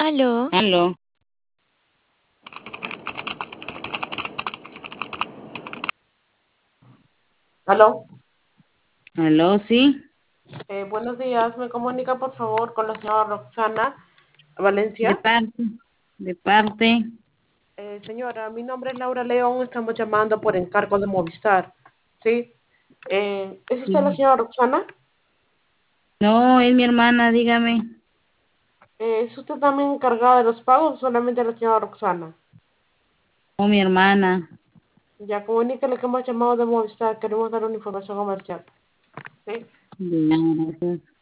Aló, Aló, Aló, aló, sí, buenos días. ¿Me comunica por favor con la señora Roxana de Valencia? parte, de parte, Señora, mi nombre es Laura León. Estamos llamando por encargo de Movistar. ¿Sí? ¿Es usted la sí. señora Roxana? No, es mi hermana, dígame, ¿Es usted también encargada de los pagos o solamente la señora Roxana? o mi hermana, Ya comuníquele que hemos llamado de Movistar. Queremos dar una información comercial. ¿Sí? ya, gracias.